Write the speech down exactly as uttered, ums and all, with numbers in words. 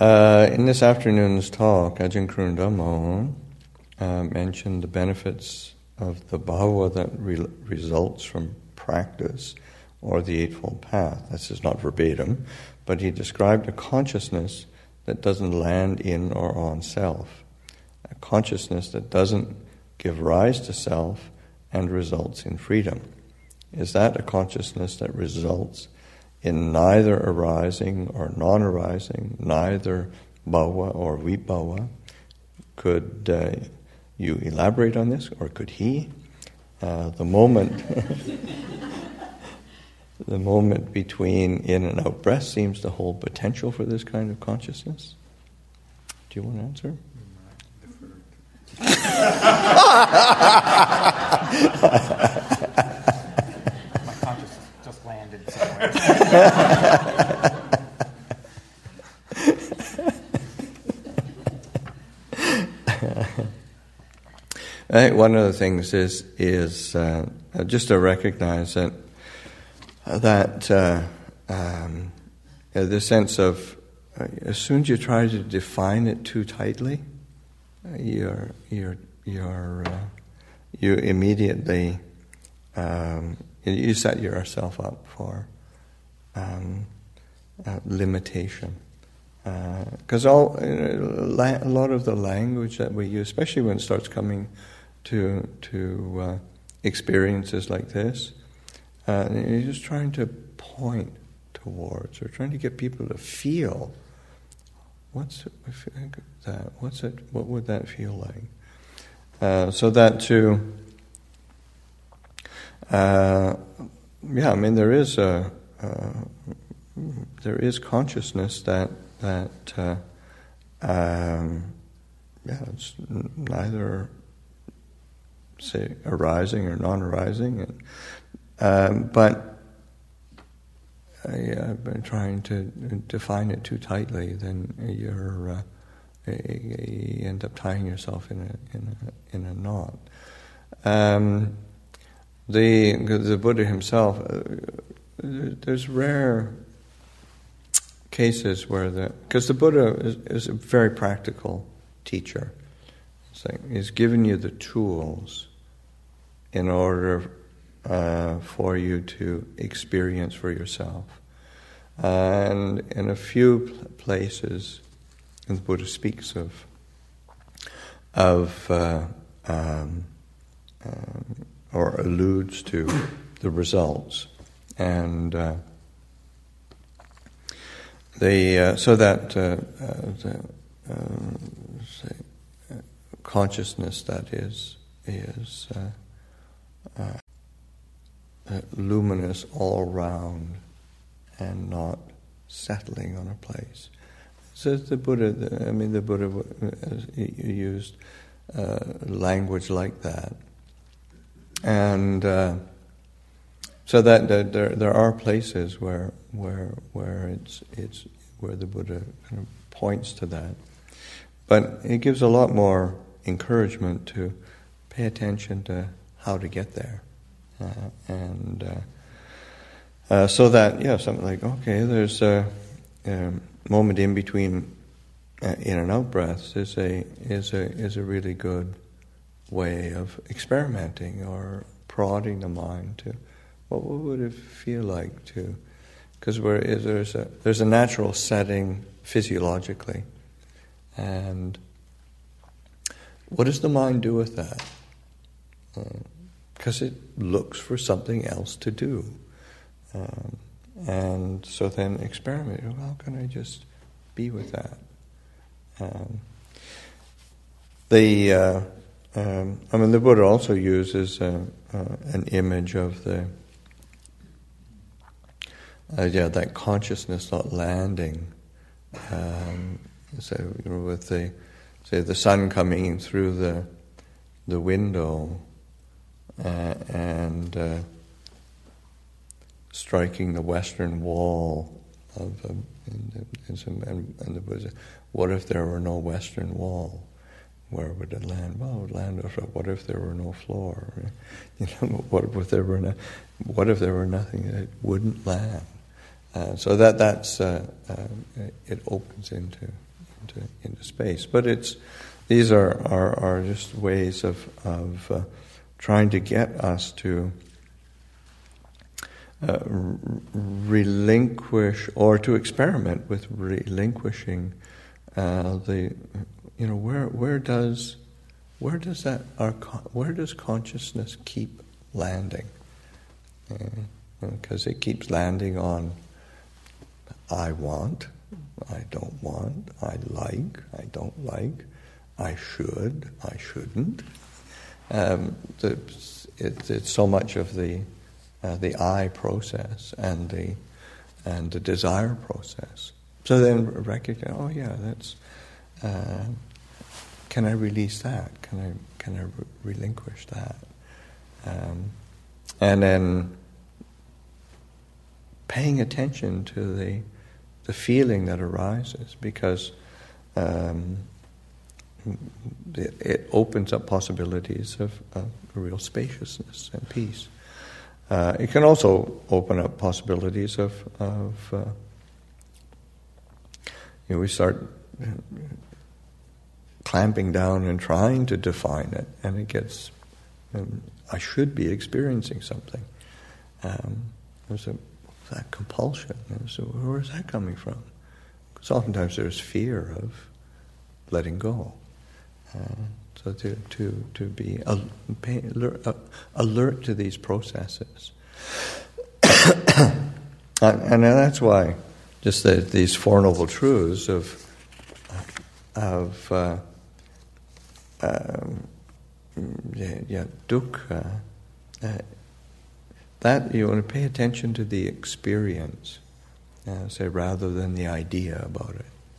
Uh, in this afternoon's talk, Ajahn Kroon Dhammo uh, mentioned the benefits of the bhava that re- results from practice or the Eightfold Path. This is not verbatim, but he described a consciousness that doesn't land in or on self, a consciousness that doesn't give rise to self and results in freedom. Is that a consciousness that results in neither arising or non-arising, neither bhava or vibhava? Could uh, you elaborate on this, or could he? Uh, the moment, the moment between in and out breath seems to hold potential for this kind of consciousness. Do you want to answer? My consciousness just landed somewhere. I think one of the things is is uh, just to recognize that that uh, um, the sense of uh, as soon as you try to define it too tightly, uh, you're you're you're uh, you immediately um, you set yourself up for um, uh, limitation. Because uh, all uh, la- a lot of the language that we use, especially when it starts coming to to uh, experiences like this, uh, you're just trying to point towards, or trying to get people to feel what's it, that, what's it, what would that feel like? Uh, so that to, uh, yeah, I mean there is a uh, there is consciousness that that uh, um, yeah, it's neither say arising or non-arising, and, um, but I, I've been trying to define it too tightly. Then you're uh, you end up tying yourself in a in a in a knot. Um, the the Buddha himself, uh, there's rare cases where the because the Buddha is, is a very practical teacher. It's like he's given you the tools in order uh, for you to experience for yourself. Uh, and in a few pl- places, the Buddha speaks of of uh, um, um, or alludes to the results, and uh, the uh, so that uh, uh, the uh, say, uh, consciousness that is is uh, uh, uh, luminous all around and not settling on a place. So the Buddha, the, I mean, the Buddha uh, used uh, language like that, and uh, so that, that there there are places where where where it's it's where the Buddha kind of points to that, but it gives a lot more encouragement to pay attention to how to get there, uh, and uh, uh, so that yeah, something like okay, there's a. Um, moment in between uh, in and out breaths is a is a is a really good way of experimenting or prodding the mind to what, what would it feel like to, because there's a there's a natural setting physiologically, and what does the mind do with that? Because uh, it looks for something else to do. Um, And so then experiment. Well, how can I just be with that? Um, the uh, um, I mean, the Buddha also uses uh, uh, an image of the uh, yeah that consciousness not landing. Um, so you know, with the say the sun coming in through the the window uh, and. Uh, striking the western wall of um, and, and, and the Buddha said, what if there were no western wall? Where would it land? Well, it would land. What if there were no floor? You know, what if there were no, what if there were nothing? It wouldn't land. Uh, so that that's uh, uh, it opens into into into space. But it's these are are, are just ways of of uh, trying to get us to uh, r- relinquish or to experiment with relinquishing uh, the you know where where does where does that our where does consciousness keep landing? Because uh, it keeps landing on I want, I don't want, I like, I don't like, I should, I shouldn't. Um, the, it, it's so much of the uh, the I process and the and the desire process. So then recognize, oh yeah, that's. Uh, can I release that? Can I can I re- relinquish that? Um, and then paying attention to the the feeling that arises, because um, it, it opens up possibilities of, of real spaciousness and peace. Uh, it can also open up possibilities of, of uh, you know, we start clamping down and trying to define it, and it gets, um, I should be experiencing something. Um, there's a that compulsion. So where is that coming from? Because oftentimes there's fear of letting go. Uh, so to to to be al- pay, alert, uh, alert to these processes, and, and that's why just the, these Four Noble Truths of of uh, um, yeah, yeah dukkha. Uh, That you want to pay attention to the experience, uh, say, rather than the idea about it.